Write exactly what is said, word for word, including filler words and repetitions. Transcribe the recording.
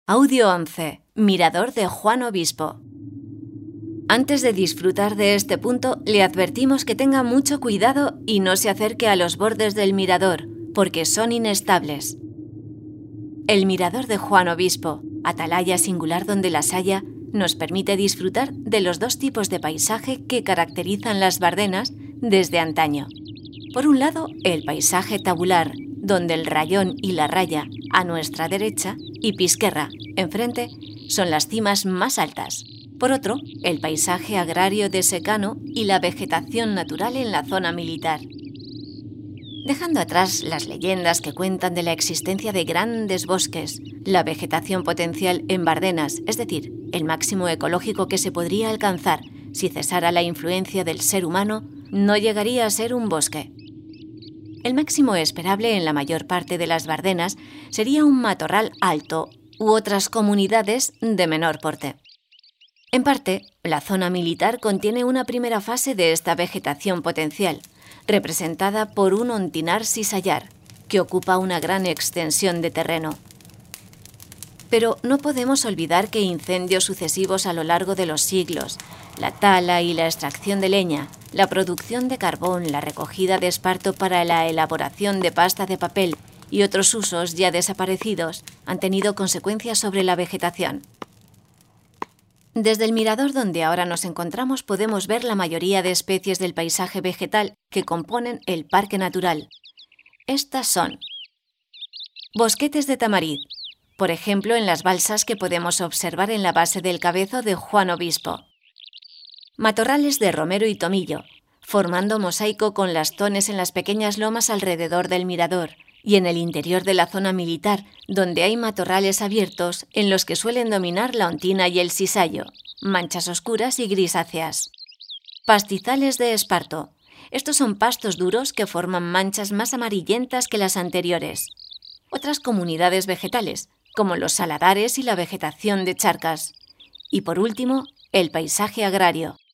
Audio once. Mirador de Juan Obispo. Antes de disfrutar de este punto, le advertimos que tenga mucho cuidado y no se acerque a los bordes del mirador, porque son inestables. El mirador de Juan Obispo, atalaya singular donde las haya, nos permite disfrutar de los dos tipos de paisaje que caracterizan las Bardenas desde antaño. Por un lado, el paisaje tabular, donde el rayón y la raya, a nuestra derecha, y Pisquerra, enfrente, son las cimas más altas. Por otro, el paisaje agrario de secano y la vegetación natural en la zona militar. Dejando atrás las leyendas que cuentan de la existencia de grandes bosques, la vegetación potencial en Bardenas, es decir, el máximo ecológico que se podría alcanzar si cesara la influencia del ser humano, no llegaría a ser un bosque. El máximo esperable en la mayor parte de las Bardenas sería un matorral alto u otras comunidades de menor porte. En parte, la zona militar contiene una primera fase de esta vegetación potencial, representada por un ontinar sisayar, que ocupa una gran extensión de terreno. Pero no podemos olvidar que incendios sucesivos a lo largo de los siglos, la tala y la extracción de leña, la producción de carbón, la recogida de esparto para la elaboración de pasta de papel y otros usos ya desaparecidos han tenido consecuencias sobre la vegetación. Desde el mirador donde ahora nos encontramos podemos ver la mayoría de especies del paisaje vegetal que componen el parque natural. Estas son bosquetes de tamariz, por ejemplo en las balsas que podemos observar en la base del cabezo de Juan Obispo. Matorrales de romero y tomillo, formando mosaico con las tones en las pequeñas lomas alrededor del mirador y en el interior de la zona militar, donde hay matorrales abiertos en los que suelen dominar la ontina y el sisayo, manchas oscuras y grisáceas. Pastizales de esparto. Estos son pastos duros que forman manchas más amarillentas que las anteriores. Otras comunidades vegetales, como los saladares y la vegetación de charcas. Y por último, el paisaje agrario,